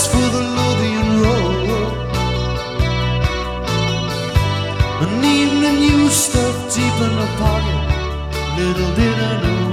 for the Lothian Road. An evening you stuffed deep in a pocket, little did I know.